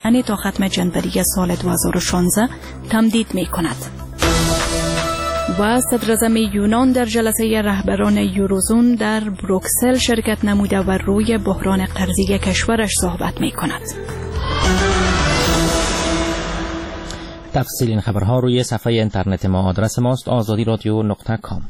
تا ختم جنوری سال 2016 تمدید می کند. و صدر اعظم یونان در جلسه رهبران یوروزون در بروکسل شرکت نموده و روی بحران قرضی کشورش صحبت می کند. تفصیل این خبرها روی صفحه اینترنت ما. آدرس ماست azadiradio.com.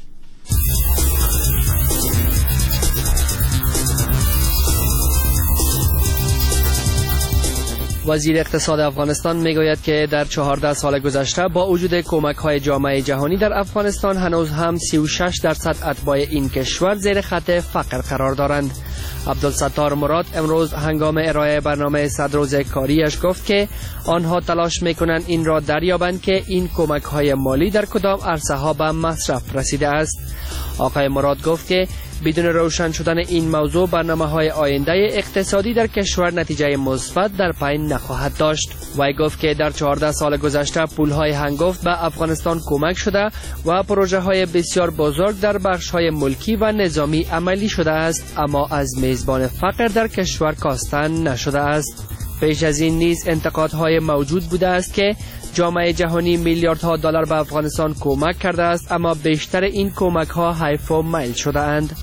وزیر اقتصاد افغانستان میگوید که در 14 سال گذشته با وجود کمک‌های جامعه جهانی در افغانستان هنوز هم 36% اتباع این کشور زیر خط فقر قرار دارند. عبدالستار مراد امروز هنگام ارائه برنامه 100 روزه کاریش گفت که آنها تلاش میکنند این را دریابند که این کمک‌های مالی در کدام عرصه‌ها به مصرف رسیده است. آقای مراد گفت که بدون روشن شدن این موضوع برنامه‌های آینده اقتصادی در کشور نتیجه مثبت در پی نخواهد داشت. وی گفت که در 14 سال گذشته پول‌های هنگفت به افغانستان کمک شده و پروژه‌های بسیار بزرگ در بخش‌های ملکی و نظامی عملی شده است، اما از میزبان فقر در کشور کاستن نشده است. پیش از این نیز انتقادهای موجود بوده است که جامعه جهانی میلیاردها دلار به افغانستان کمک کرده است، اما بیشتر این کمک‌ها حیف و میل شده اند.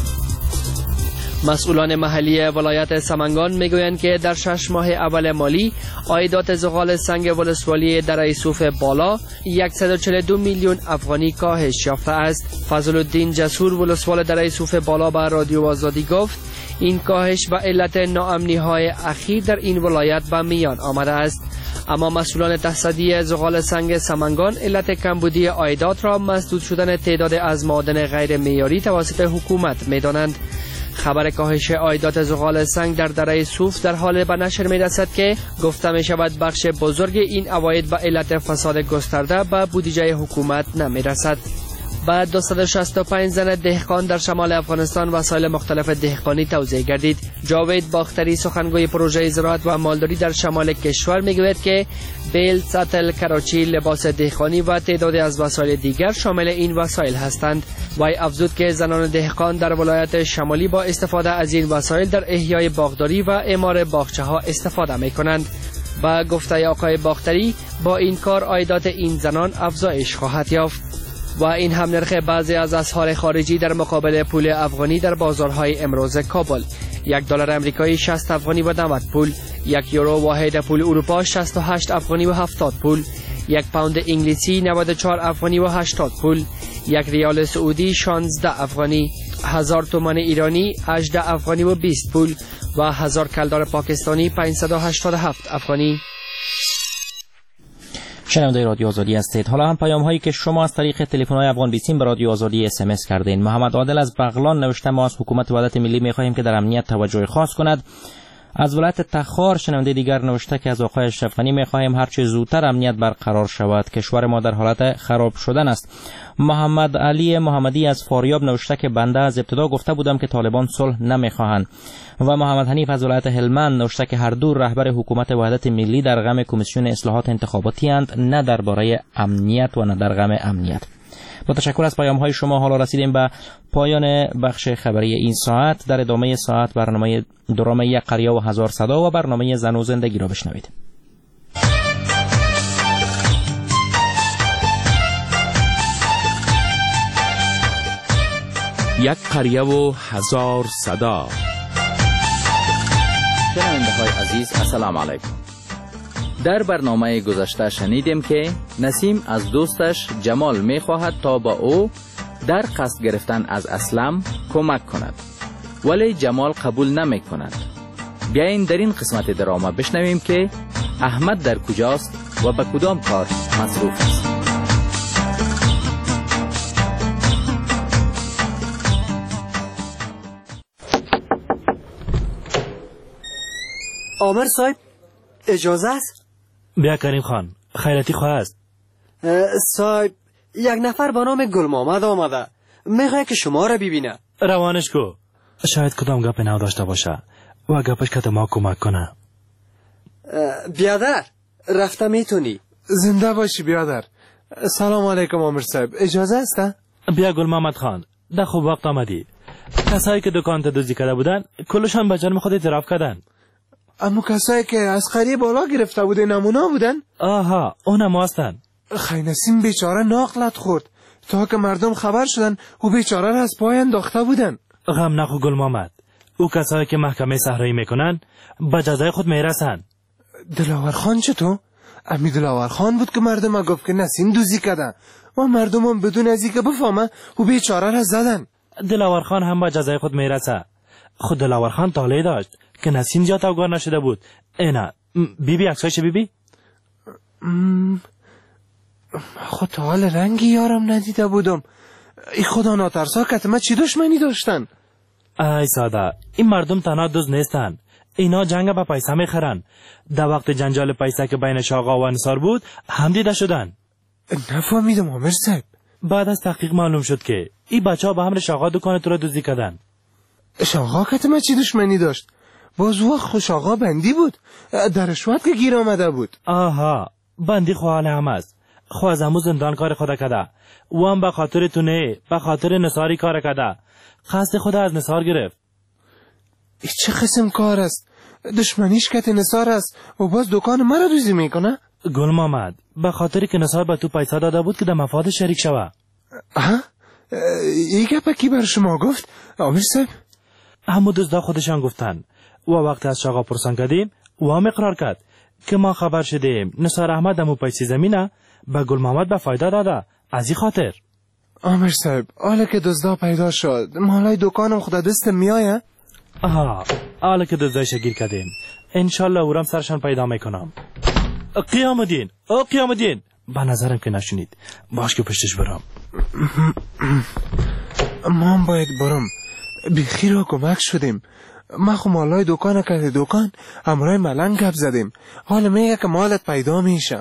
مسئولان محلی ولایت سمنگان میگویند که در 6 ماه اول مالی عایدات زغال سنگ ولسوالی دره صوف بالا 142 میلیون افغانی کاهش یافته است. فضل الدین جسور ولسوال دره صوف بالا به رادیو آزادی گفت این کاهش به علت ناامنی‌های اخیر در این ولایت به میان آمده است. اما مسئولان تصدی زغال سنگ سمنگان علت کمبودی عایدات را مسدود شدن تعداد از معادن غیر معیاری توسط حکومت می‌دانند. خبر کاهش عایدات زغال سنگ در دره صوف در حال به نشر می‌رسد که گفته می‌شود بخش بزرگ این عواید به علت فساد گسترده به بودجه حکومت نمی‌رسد. بعد 265 زن دهقان در شمال افغانستان وسایل مختلف دهقانی توزیع گردید. جاوید باختری سخنگوی پروژه زراعت و مالداری در شمال کشور میگوید که بیل، سطل، کراچی، لباس دهقانی و تعدادی از وسایل دیگر شامل این وسایل هستند. وی افزود که زنان دهقان در ولایت شمالی با استفاده از این وسایل در احیای باغداری و اعمار باغچه‌ها استفاده می‌کنند. با گفته آقای باختری با این کار عایدات این زنان افزایش خواهد یافت. و این هم نرخ بعضی از اسعار خارجی در مقابل پول افغانی در بازارهای امروز کابل. $1 امریکایی 60 افغانی و 90 پول، 1 یورو واحد پول اروپا 68 افغانی و 70 پول، 1 پوند انگلیسی 94 افغانی و 80 پول، 1 ریال سعودی 16 افغانی، 1000 تومان ایرانی 18 افغانی و 20 پول و 1000 کلدار پاکستانی 587 افغانی. شنونده رادیو آزادی هستید. حالا هم پیام هایی که شما از طریق تلفن های افغان 20 به رادیو آزادی SMS کردین. محمد عادل از بغلان نوشته ما از حکومت وحدت ملی می‌خواهیم که در امنیت توجه خاص کند. از ولایت تخار شنونده دیگر نوشته که از آقای اشرف غنی می‌خواهیم هر چه زودتر امنیت برقرار شود، کشور ما در حالت خراب شدن است. محمد علی محمدی از فاریاب نوشته که بنده از ابتدا گفته بودم که طالبان صلح نمی‌خواهند. و محمد حنیف از ولایت هلمند نوشته که هر دو رهبر حکومت وحدت ملی در غم کمیسیون اصلاحات انتخاباتی اند، نه درباره امنیت و نه در غم امنیت. با تشکر از پیام های شما حالا رسیدیم به پایان بخش خبری این ساعت. در ادامه ساعت برنامه درام یک قریه و هزار صدا و برنامه زن و زندگی را بشنوید. یک قریه و هزار صدا. شنونده های عزیز السلام علیکم. در برنامه گذشته شنیدیم که نسیم از دوستش جمال می خواهد تا با او در قصد گرفتن از اسلم کمک کند، ولی جمال قبول نمی کند. بیاین در این قسمت دراما بشنویم که احمد در کجاست و به کدام کار مصروف است. عامر صاحب اجازه است؟ بیا کریم خان، خیرتی خواه است. صاحب یک نفر با نام گل محمد آمده، میخواه که شما را ببینه. روانش کو، شاید کدام گپ نو داشته باشه و گپش که ما کمک کنه. بیادر رفته میتونی. زنده باشی بیادر. سلام علیکم عامر صاحب، اجازه است؟ بیا گل محمد خان، ده خوب وقت آمدی. کسایی که دکان تا دزدی کرده بودن کلشان به جرم خود اعتراف کردن. اما کسایی که از قریه بالا گرفته بوده نمونه بودن؟ آها اونم هستن. خی نسیم بیچاره ناقلت خورد. تا که مردم خبر شدن او بیچاره را از پای انداخته بودن. غم نخور گل محمد. او کسایی که محکمه صحرایی میکنن به جزای خود میرسن. دلاور خان چطور؟ امی دلاور خان بود که مردم گفت که نسیم دوزی کده و مردم هم بدون ازی که بفهمه او بیچاره را زدن. دلاور خان هم به جزای خود میرسه. خود دلاور خان طالعی داشت که نسیم زیاد اوگار نشده بود. اینا بیبی عکسایش بیبی؟ خود تا حال رنگی یارم ندیده بودم. ای خدا ناترسا کتمه چی دشمنی داشتن؟ ای ساده، این مردم تنها دوست نیستن. اینا جنگ با پیسه میخرن. در وقت جنجال پیسه که بین شاقا و انصار بود هم دیده شدن. نفهمیدم عامر صاحب. بعد از تحقیق معلوم شد که این بچه ها به همراه شاقا دکان تو را دزدی کردن. شاقا کتمه چی دشمنی داشت؟ باز وقت شاقا بندی بود، در رشوت که گیر آمده بود. آها، بندی خواهل هم است. خواه از همون زندان کار خدا کده و هم به خاطر تو نه، به خاطر نصاری کار کده. قصد خدا از نصار گرفت. ای چه قسم کار است؟ دشمنیش کت نصار است و باز دکان مرا دوزی میکنه؟ گل محمد، به خاطر که نصار به تو پیسه داده بود که در مفاد شریک شوه. این گپه کی بر شما گفت عامر صاحب؟ همون دزدا خودشان گفتن و وقتی از شاقا پرسان کردیم و هم اقرار کرد که ما خبر شدیم نصار احمد همون پیسه زمینه به گل محمد به فایده داده. از این خاطر عامر صاحب حالا که دزدا پیدا شد مالای دکانم خدا دست میایه؟ حالا که دزدایش گیر کردیم انشالله اورم سرشان پیدا میکنم. قیام الدین به نظرم که نشونید باش که پشتش برم. ما هم باید برم. بیخی را کمک شدیم. ما خو مالای دکان کرده دکان همراه ملنگ گپ زدیم. حالا میگه که مالت پیدا میشه.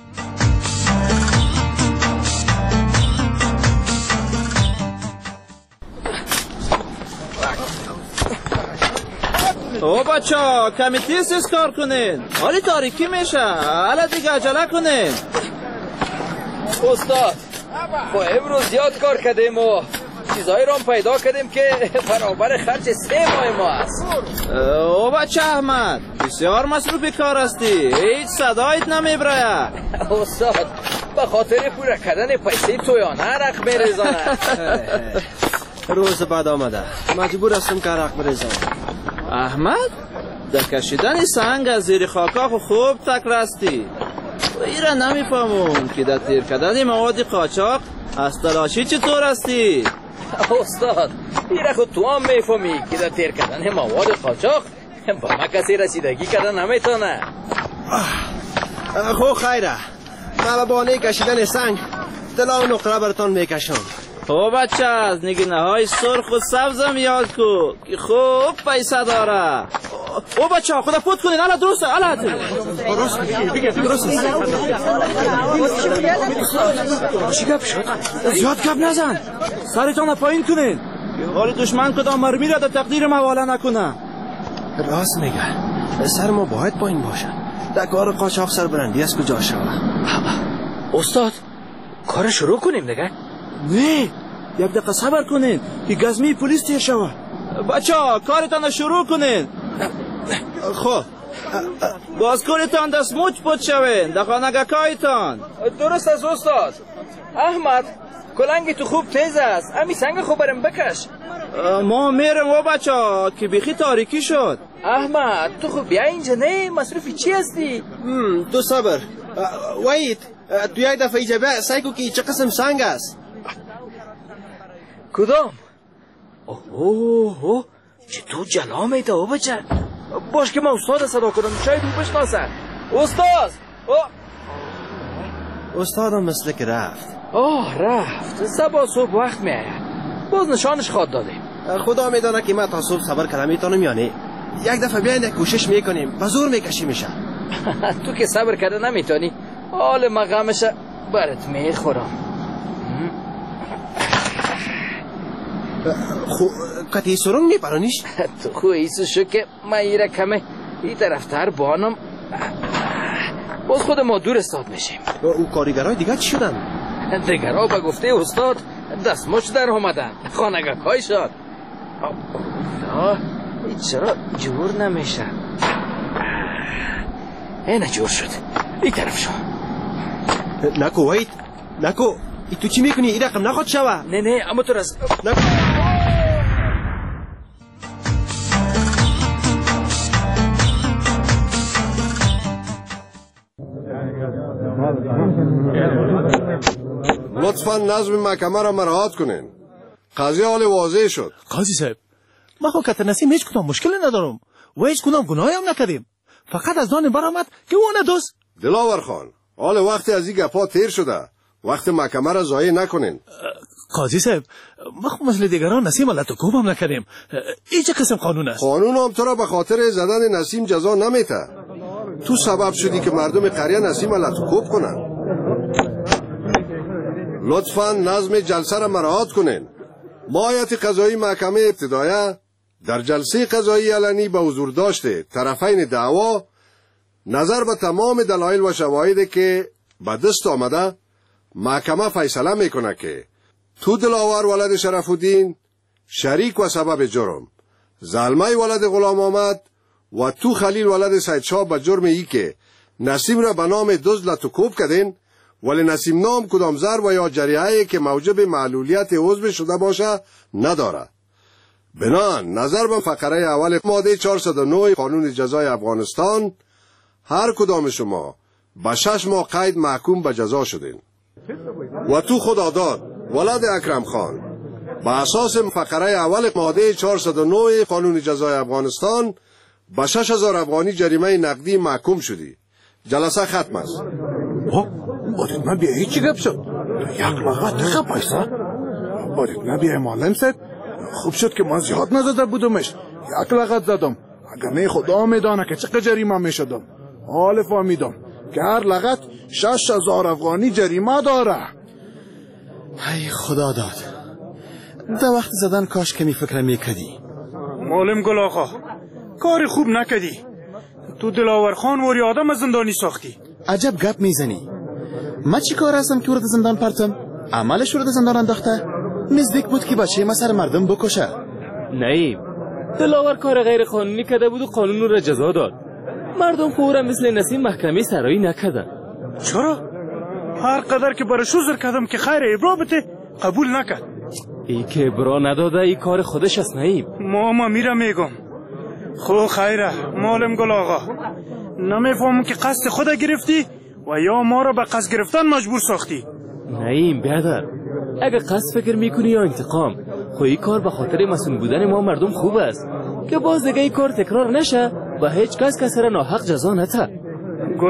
او بچه کمی تیز کار کنین، حالی تاریکی میشه. حالا دیگه عجله کنین. استاد با امروز زیاد کار کردیم و چیزایی رو هم پیدا کردیم که برابر خرج 3 ماه ما است. او بچه احمد بسیار مصروفی کار هستی، هیچ صدایت نمیبره. استاد به خاطر پوره کردن پیسه تویانه عرق بریزانه. روز بعد آمده مجبور هستم که عرق بریزم. احمد در کشیدن سنگ از زیر خاکا خوب تکر هستی. ایره نمیفهمون که در تیر کردن مواد قاچاق از تلاشی چطور هستی؟ استاد ایره خود تو هم میفهمی که در تیر کردن مواد قاچاق با ما کسی رسیدگی کردن نمیتونه. خو خیره من به بانه کشیدن سنگ دلا و نقره براتان میکشم. او بچه از نگینه های سرخ و سبزم یاد کو که خوب پیسه داره. او بچه ها خدا پود کنین. حالا درسته حالا درست چی گپ شد؟ زیاد گپ نزن. سرتان پایین کنین حال دشمن کدام مرمی را در تقدیر حواله نکنه. راست میگه سر ما باید پایین باشه. در کار قاچاق سربلندی از کجا شوه. استاد کار شروع کنیم دیگه؟ نه یک دقیقه صبر کنین که گزمی پلیس تیر شوه. بچه ها کارتان شروع کنین. خب باز کارتان دست موچ پود شوین در خانگکایتان. درست است استاد. احمد کلنگی تو خوب تیز است. امی سنگ خوب برم بکش. ما میرم و بچه ها که بیخی تاریکی شد. احمد تو خوب بیا اینجا. نه مصروفی چی هستی؟ تو صبر. وحید تو یک دفعه ایجا بیا سعی کو که چه قسم سنگ است. کدام؟ اوه چه تو جلا میده او بچه. باش که ما استاد صدا کنم شاید او بشناسه. استاد استادم مثل که رفت. رفت. صبح صبح وقت میآید. باز نشانش خواد دادیم. خدا میدانه که ما تا صبح صبر کردم میتونم یا نه. یک دفعه بیاین یک کوشش میکنیم و زور میکشیمشه. تو که صبر کرده نمیتونی. حال ما غمشه برات میخورم. کتی سرنگ میپرانیش؟ تو خو ایسو شو که من ایره کمه این طرفتر بانم باز خود ما دور استاد میشیم. او کاریگرهای دیگه چی شدن؟ دیگرها با گفته استاد دستموش در آمدن. خانگک های شد. این چرا جور نمیشه؟ اینه جور شد. این طرف شو. نکو وید نکو ای تو چی میکنی؟ این رقم نخواد شوه. نه اما تو رس نکو. لطفا نظم محکمه را مراعات کنین. قضیه حال واضح شد. قاضی صاحب ما خو کت نسیم هیچ کدام مشکل ندارم و هیچ کدام گناهی هم نکردیم، فقط از دان برآمد که او ندوست. دلاور خان حال وقتی از این گپا تیر شده، وقت محکمه را ضایع نکنین. قاضی صاحب ما خو مثل دیگران نسیم لط و کوب هم نکردیم. این چه قسم قانون است؟ قانون هم تو را به خاطر زدن نسیم جزا نمیته. تو سبب شدی که مردم قریه نسیم لط و کوب کنن. لطفا نظم جلسه را مراعات کنین. مایت قضایی محکمه ابتدایه در جلسه قضایی علنی به حضور داشته طرفین دعوا نظر به تمام دلایل و شواهدی که به دست آمده محکمه فیصله میکنه که تو دلاور ولد شرف الدین شریک و سبب جرم، زلمه ولد غلام آمد و تو خلیل ولد سید شاه به جرم ای که نسیم را به نام دزد لط و کوب کردین، ولی نسیم نام کدام ضرب و یا جریحه‌ای که موجب معلولیت عضو شده باشه نداره. بنان نظر به فقره اول ماده 409 قانون جزای افغانستان هر کدام شما به 6 ماه قید محکوم به جزا شدین و تو خداداد ولد اکرم خان به اساس فقره اول ماده 409 قانون جزای افغانستان به 6000 افغانی جریمه نقدی محکوم شدی. جلسه ختم است. باید ما بیا هیچی گپ شد. یک لغت خب بایسته. باید ما بیا معلم صاحب. خوب شد که ما زیاد نزده بودمش. یک لغت زدم. اگر نه خدا میدانه که چقدر جریمه میشدم. حال فهمیدم که هر لغت 6000 افغانی جریمه داره. ای خدا داد. در وقت زدن کاش که می فکر میکردی. معلم گل آقا کار خوب نکردی. تو دلاور خان وری آدم از زندانی ساختی. عجب گپ میزنی. ما چی کار هستم که ورد زندان پرتم؟ عملش ورد زندان انداخته. نزدیک بود که بچه ما سر مردم بکشه. نعیم دلاور کار غیر قانونی کرده بود و قانون را جزا داد. مردم خورا مثل نسیم محکمه سرایی نکردن. چرا؟ هر قدر که برای شوزر کردم که خیر ابرا بته قبول نکرد. ای که ابرا نداده ای کار خودش است نعیم. ما میرم میگم. خو خیره معلم گل آقا نمیفهمم که قصد خود گرفتی و یا ما را به قصد گرفتن مجبور ساختی. نعیم برادر اگه قصد فکر میکنی یا انتقام خو این کار به خاطر مسئول بودن ما مردم خوب است که باز دیگه این کار تکرار نشه و هیچ کس را ناحق جزا نده.